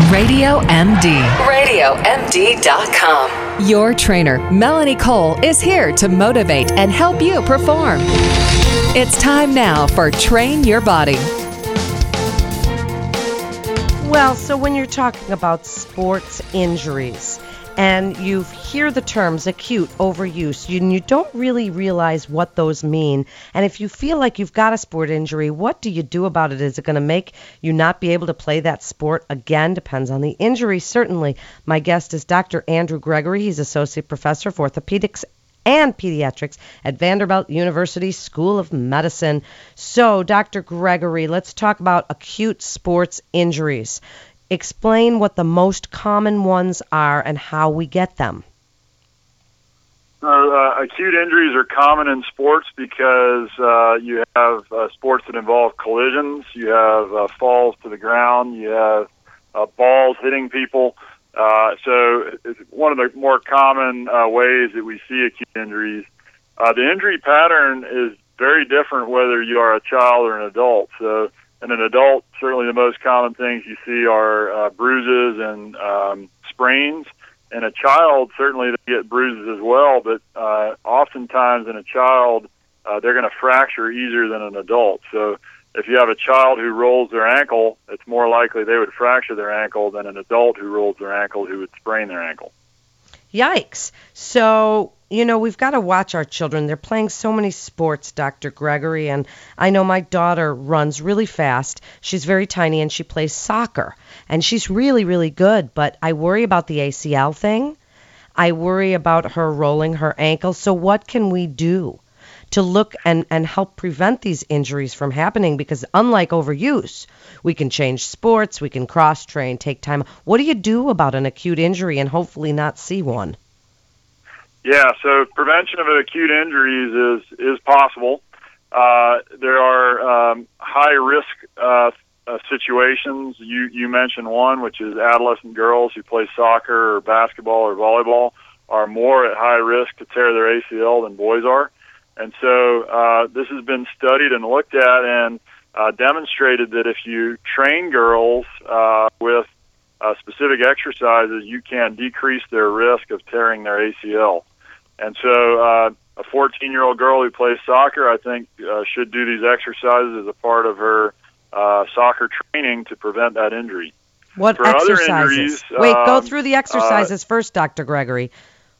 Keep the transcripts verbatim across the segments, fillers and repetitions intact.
Radio M D. radio M D dot com. Your trainer, Melanie Cole, is here to motivate and help you perform. It's time now for Train Your Body. Well, so when you're talking about sports injuries and you hear the terms acute overuse, you, you don't really realize what those mean. And if you feel like you've got a sport injury, what do you do about it? Is it going to make you not be able to play that sport again? Depends on the injury, certainly. My guest is Doctor Andrew Gregory. He's Associate Professor of Orthopedics and Pediatrics at Vanderbilt University School of Medicine. So, Doctor Gregory, let's talk about acute sports injuries. Explain what the most common ones are and how we get them. Uh, uh, acute injuries are common in sports because uh, you have uh, sports that involve collisions, you have uh, falls to the ground, you have uh, balls hitting people. Uh, so it's one of the more common uh, ways that we see acute injuries. Uh, the injury pattern is very different whether you are a child or an adult. So in an adult, certainly the most common things you see are uh, bruises and um, sprains. In a child, certainly they get bruises as well, but uh, oftentimes in a child, uh, they're going to fracture easier than an adult. So if you have a child who rolls their ankle, it's more likely they would fracture their ankle than an adult who rolls their ankle who would sprain their ankle. Yikes. So, you know, we've got to watch our children. They're playing so many sports, Doctor Gregory, and I know my daughter runs really fast. She's very tiny, and she plays soccer, and she's really, really good, but I worry about the A C L thing. I worry about her rolling her ankle. So what can we do to look and, and help prevent these injuries from happening? Because unlike overuse, we can change sports, we can cross-train, take time. What do you do about an acute injury and hopefully not see one? Yeah, so prevention of acute injuries is, is possible. Uh, there are um, high-risk uh, uh, situations. You, you mentioned one, which is adolescent girls who play soccer or basketball or volleyball are more at high risk to tear their A C L than boys are. And so uh, this has been studied and looked at and uh, demonstrated that if you train girls uh, with uh, specific exercises, you can decrease their risk of tearing their A C L. And so uh, a fourteen-year-old girl who plays soccer, I think, uh, should do these exercises as a part of her uh, soccer training to prevent that injury. What For exercises? Other injuries, Wait, um, go through the exercises uh, first, Doctor Gregory.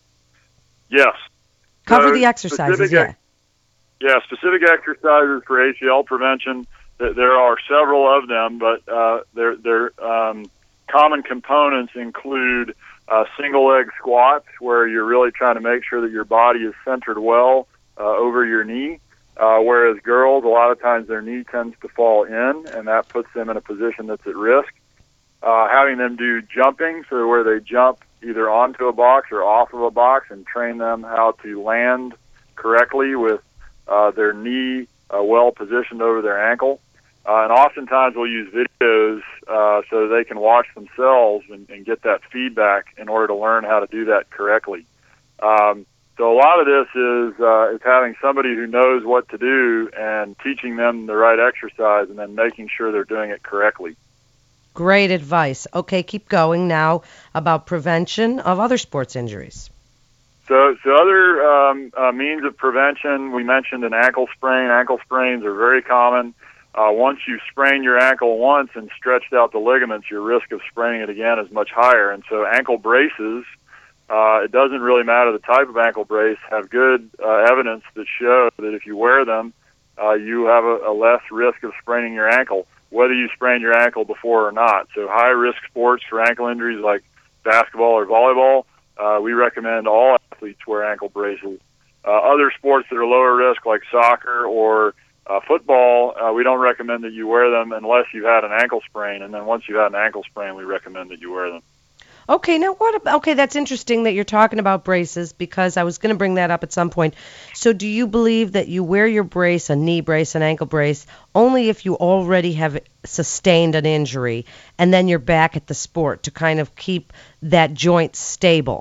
Yes. Cover So the exercises, yeah. Yeah, specific exercises for A C L prevention. There are several of them, but uh, their their um, common components include uh, single leg squats, where you're really trying to make sure that your body is centered well uh, over your knee. Uh, whereas girls, a lot of times their knee tends to fall in, and that puts them in a position that's at risk. Uh, having them do jumping, so where they jump either onto a box or off of a box, and train them how to land correctly with Uh, their knee uh, well positioned over their ankle. Uh, and oftentimes we'll use videos uh, so they can watch themselves and, and get that feedback in order to learn how to do that correctly. Um, so a lot of this is, uh, is having somebody who knows what to do and teaching them the right exercise and then making sure they're doing it correctly. Great advice. Okay, keep going now about prevention of other sports injuries. So, so other um, uh, means of prevention, we mentioned an ankle sprain. Ankle sprains are very common. Uh, once you sprain your ankle once and stretched out the ligaments, your risk of spraining it again is much higher. And so ankle braces, uh, it doesn't really matter the type of ankle brace, have good uh, evidence that show that if you wear them, uh, you have a, a less risk of spraining your ankle, whether you sprain your ankle before or not. So high-risk sports for ankle injuries like basketball or volleyball, Uh, we recommend all athletes wear ankle braces. Uh, other sports that are lower risk, like soccer or uh, football, uh, we don't recommend that you wear them unless you've had an ankle sprain. And then once you've had an ankle sprain, we recommend that you wear them. Okay, now what about, okay, that's interesting that you're talking about braces, because I was going to bring that up at some point. So do you believe that you wear your brace, a knee brace, an ankle brace, only if you already have sustained an injury and then you're back at the sport to kind of keep that joint stable?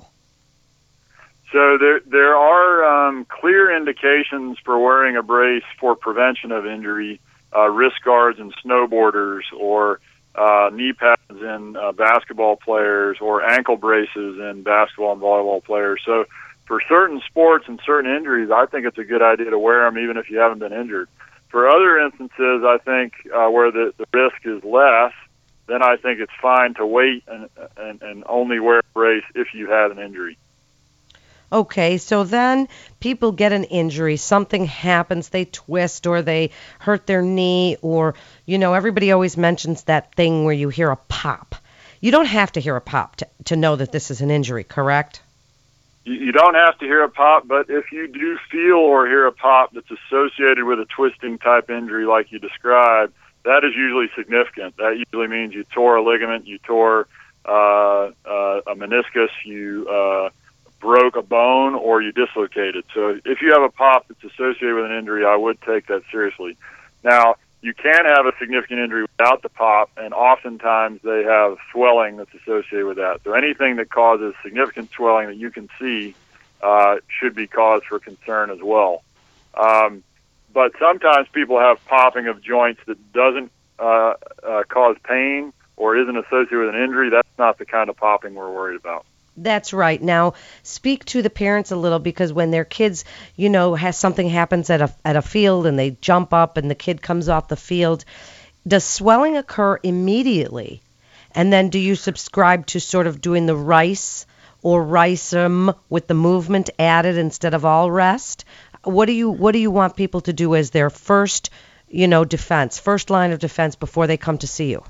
So there there are um, clear indications for wearing a brace for prevention of injury. Uh, wrist guards and snowboarders, or uh, knee pads in uh, basketball players or ankle braces in basketball and volleyball players. So for certain sports and certain injuries, I think it's a good idea to wear them even if you haven't been injured. For other instances, I think uh, where the, the risk is less, then I think it's fine to wait and, and, and only wear a brace if you had an injury. Okay, so then people get an injury, something happens, they twist or they hurt their knee, or, you know, everybody always mentions that thing where you hear a pop. You don't have to hear a pop to, to know that this is an injury, correct? You, you don't have to hear a pop, but if you do feel or hear a pop that's associated with a twisting type injury like you described, that is usually significant. That usually means you tore a ligament, you tore uh, uh, a meniscus, you uh, broke a bone, or you dislocated. So if you have a pop that's associated with an injury, I would take that seriously. Now, you can have a significant injury without the pop, and oftentimes they have swelling that's associated with that. So anything that causes significant swelling that you can see uh, should be cause for concern as well. Um, but sometimes people have popping of joints that doesn't uh, uh, cause pain or isn't associated with an injury. That's not the kind of popping we're worried about. That's right. Now, speak to the parents a little, because when their kids, you know, has something happens at a at a field and they jump up and the kid comes off the field, does swelling occur immediately? And then do you subscribe to sort of doing the rice or ricem with the movement added instead of all rest? What do you what do you want people to do as their first, you know, defense, first line of defense before they come to see you?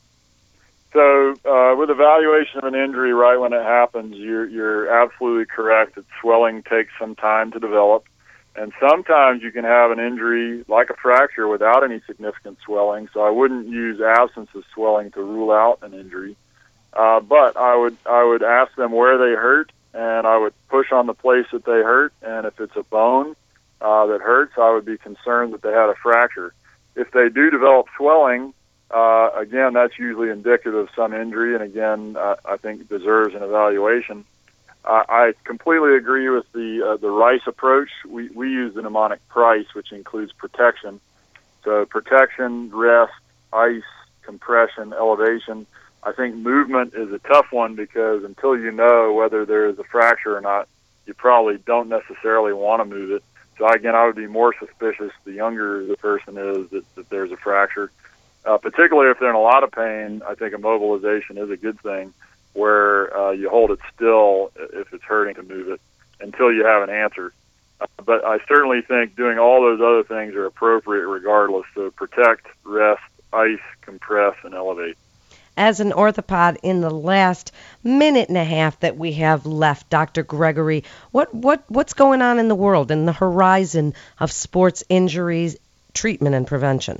So uh, with evaluation of an injury right when it happens, you're, you're absolutely correct that swelling takes some time to develop. And sometimes you can have an injury like a fracture without any significant swelling, so I wouldn't use absence of swelling to rule out an injury. Uh, but I would I would ask them where they hurt, and I would push on the place that they hurt. And if it's a bone uh, that hurts, I would be concerned that they had a fracture. If they do develop swelling, Uh, again, that's usually indicative of some injury, and again, uh, I think deserves an evaluation. Uh, I completely agree with the uh, the RICE approach. We we use the mnemonic PRICE, which includes protection. So protection, rest, ice, compression, elevation. I think movement is a tough one because until you know whether there is a fracture or not, you probably don't necessarily want to move it. So again, I would be more suspicious the younger the person is that, that there's a fracture. Uh, particularly if they're in a lot of pain, I think immobilization is a good thing, where uh, you hold it still if it's hurting to move it until you have an answer. Uh, but I certainly think doing all those other things are appropriate regardless. So protect, rest, ice, compress, and elevate. As an orthopod, in the last minute and a half that we have left, Doctor Gregory, what, what what's going on in the world, in the horizon of sports injuries, treatment, and prevention?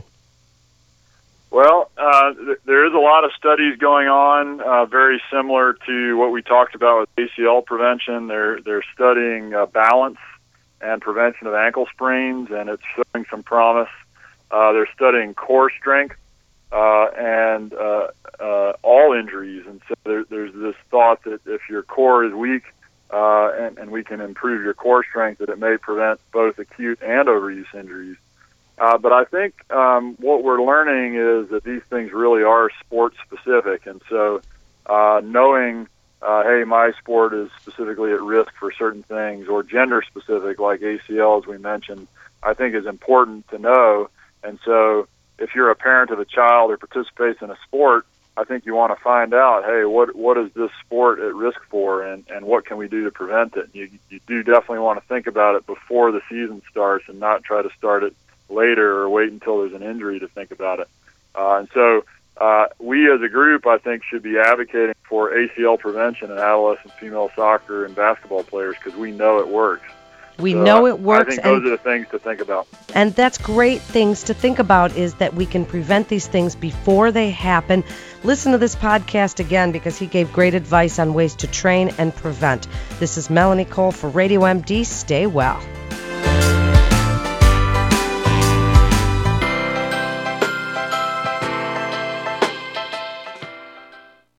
Well, uh, th- there is a lot of studies going on, uh, very similar to what we talked about with A C L prevention. They're they're studying uh, balance and prevention of ankle sprains, and it's showing some promise. Uh, they're studying core strength uh, and uh, uh, all injuries, and so there, there's this thought that if your core is weak uh, and, and we can improve your core strength, that it may prevent both acute and overuse injuries. Uh, but I think um, what we're learning is that these things really are sport-specific. And so uh, knowing, uh, hey, my sport is specifically at risk for certain things, or gender-specific like A C L, as we mentioned, I think is important to know. And so if you're a parent of a child who participates in a sport, I think you want to find out, hey, what what is this sport at risk for, and, and what can we do to prevent it? You, you do definitely want to think about it before the season starts and not try to start it later or wait until there's an injury to think about it. Uh, and so uh, we as a group, I think, should be advocating for A C L prevention in adolescent female soccer and basketball players because we know it works. We so know it works. I think those are the things to think about. And that's great things to think about, is that we can prevent these things before they happen. Listen to this podcast again because he gave great advice on ways to train and prevent. This is Melanie Cole for Radio M D. Stay well.